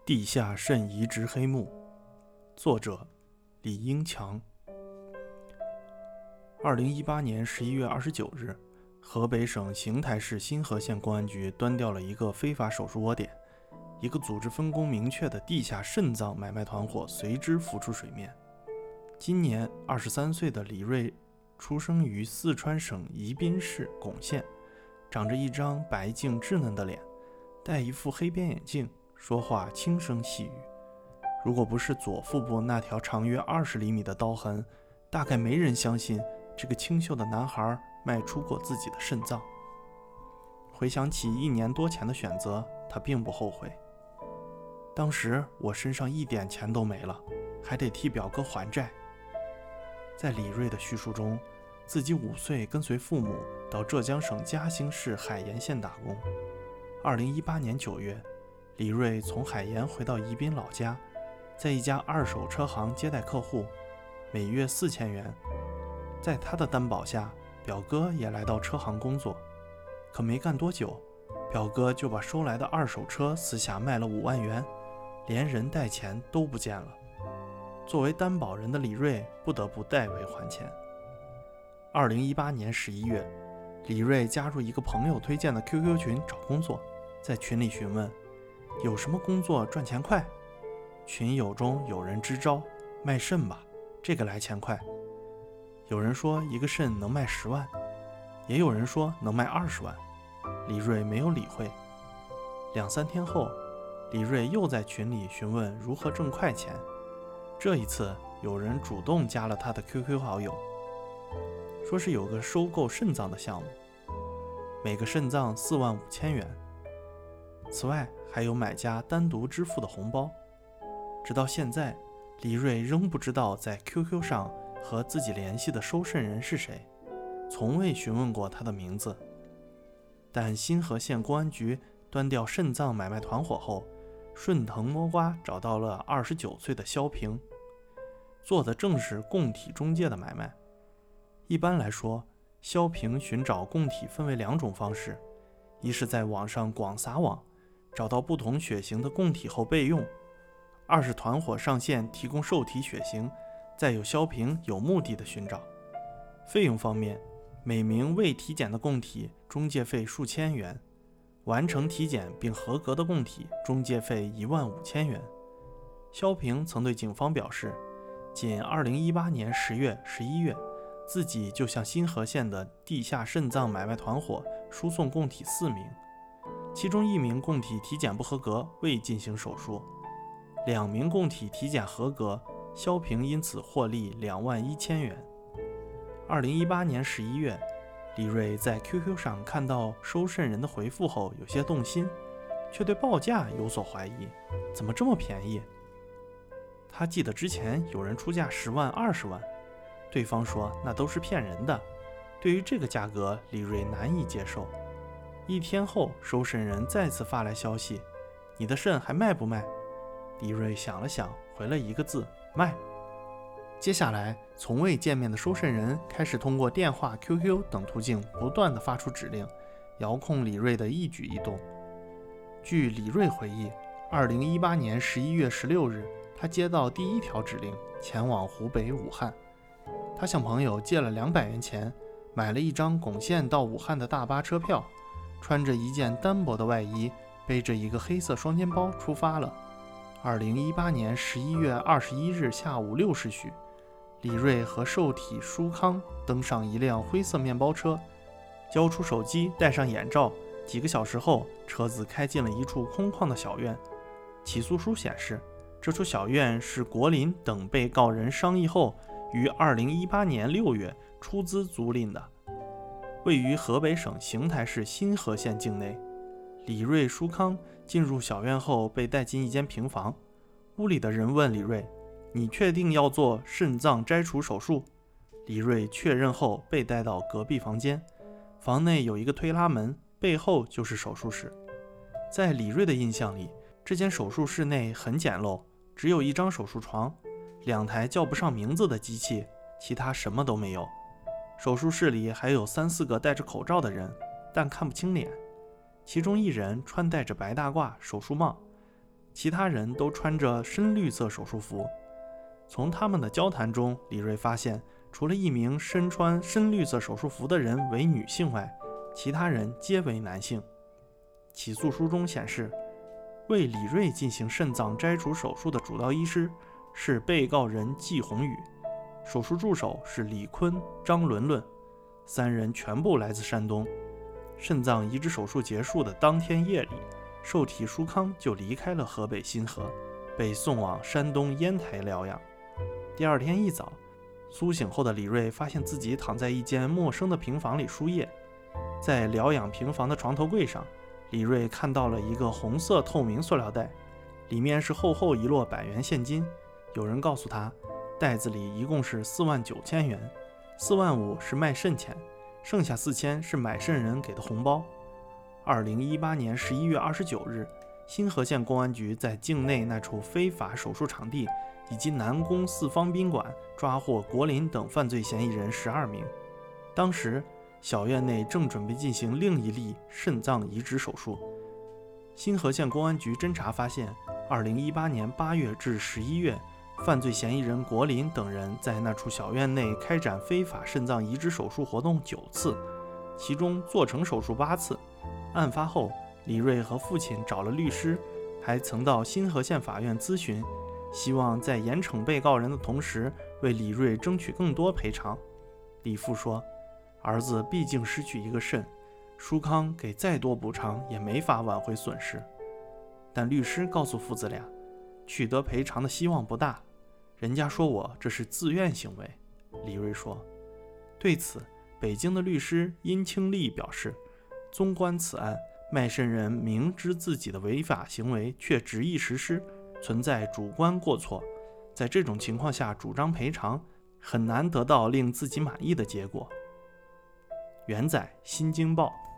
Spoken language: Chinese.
地下肾移植黑幕，作者李英强。2018年11月29日，河北省邢台市新河县公安局端掉了一个非法手术窝点，一个组织分工明确的地下肾脏买卖团伙随之浮出水面。今年23岁的李瑞出生于四川省宜宾市珙县，长着一张白净稚嫩的脸，戴一副黑边眼镜，说话轻声细语。如果不是左腹部那条长约20厘米的刀痕，大概没人相信这个清秀的男孩卖出过自己的肾脏。回想起1年多前的选择，他并不后悔。当时我身上一点钱都没了，还得替表哥还债。在李瑞的叙述中，自己5岁跟随父母到浙江省嘉兴市海盐县打工。2018年9月，李瑞从海盐回到宜宾老家，在一家二手车行接待客户，每月4000元。在他的担保下，表哥也来到车行工作。可没干多久，表哥就把收来的二手车私下卖了5万元，连人带钱都不见了。作为担保人的李瑞不得不代为还钱。2018年11月，李瑞加入一个朋友推荐的 QQ 群找工作，在群里询问有什么工作赚钱快。群友中有人支招，卖肾吧，这个来钱快。有人说一个肾能卖10万，也有人说能卖20万。李瑞没有理会。2-3天后，李瑞又在群里询问如何挣快钱。这一次有人主动加了他的 QQ 好友，说是有个收购肾脏的项目，每个肾脏45000元，此外还有买家单独支付的红包。直到现在，李瑞仍不知道在 QQ 上和自己联系的收肾人是谁，从未询问过他的名字。但新河县公安局端掉肾脏买卖团伙后，顺藤摸瓜找到了29岁的肖平，做的正是供体中介的买卖。一般来说，肖平寻找供体分为2种方式，一是在网上广撒网，找到不同血型的供体后备用；二是团伙上线提供受体血型，再由肖平有目的的寻找。费用方面，每名未体检的供体中介费数千元，完成体检并合格的供体中介费15000元。肖平曾对警方表示，仅2018年10月、11月，自己就向新河县的地下肾脏买卖团伙输送供体4名，其中1名供体体检不合格，未进行手术；2名供体体检合格，肖平因此获利21000元。2018年11月，李瑞在 QQ 上看到收肾人的回复后有些动心，却对报价有所怀疑，怎么这么便宜？他记得之前有人出价10万、20万，对方说那都是骗人的。对于这个价格，李瑞难以接受。1天后，收肾人再次发来消息，你的肾还卖不卖？李瑞想了想，回了1个字，卖。接下来，从未见面的收肾人开始通过电话、QQ 等途径不断地发出指令，遥控李瑞的一举一动。据李瑞回忆，2018年11月16日，他接到第1条指令，前往湖北武汉。他向朋友借了200元钱，买了一张珙县到武汉的大巴车票，穿着一件单薄的外衣，背着一个黑色双肩包出发了。2018年11月21日下午6时许，李瑞和受体舒康登上一辆灰色面包车，交出手机，戴上眼罩。几个小时后，车子开进了一处空旷的小院。起诉书显示，这处小院是国林等被告人商议后于2018年6月出资租赁的，位于河北省邢台市新河县境内。李瑞、舒康进入小院后被带进一间平房，屋里的人问李瑞，你确定要做肾脏摘除手术？李瑞确认后被带到隔壁房间，房内有一个推拉门，背后就是手术室。在李瑞的印象里，这间手术室内很简陋，只有一张手术床，2台叫不上名字的机器，其他什么都没有。手术室里还有3-4个戴着口罩的人，但看不清脸。其中一人穿戴着白大褂、手术帽， 其他人都穿着深绿色手术服。从他们的交谈中，李瑞发现，除了一名身穿深绿色手术服的人为女性外，其他人皆为男性。起诉书中显示，为李瑞进行肾脏摘除手术的主刀医师是被告人季宏宇，手术助手是李坤、张伦伦，三人全部来自山东。肾脏移植手术结束的当天夜里，受体舒康就离开了河北新河，被送往山东烟台疗养。第二天一早，苏醒后的李瑞发现自己躺在一间陌生的平房里输液。在疗养平房的床头柜上，李瑞看到了一个红色透明塑料袋，里面是厚厚一摞100元现金。有人告诉他，袋子里一共是49000元，45000是卖肾钱，剩下4000是买肾人给的红包。2018年11月29日，新河县公安局在境内那处非法手术场地以及南宫四方宾馆抓获国林等犯罪嫌疑人12名。当时小院内正准备进行另一例肾脏移植手术。新河县公安局侦查发现，2018年8月至11月，犯罪嫌疑人国林等人在那处小院内开展非法肾脏移植手术活动9次，其中做成手术8次。案发后，李瑞和父亲找了律师，还曾到新河县法院咨询，希望在严惩被告人的同时，为李瑞争取更多赔偿。李父说，儿子毕竟失去一个肾，舒康给再多补偿也没法挽回损失。但律师告诉父子俩，取得赔偿的希望不大，人家说我这是自愿行为。李瑞说。对此，北京的律师殷清利表示，纵观此案，卖肾人明知自己的违法行为却执意实施，存在主观过错，在这种情况下主张赔偿，很难得到令自己满意的结果。原载《新京报》。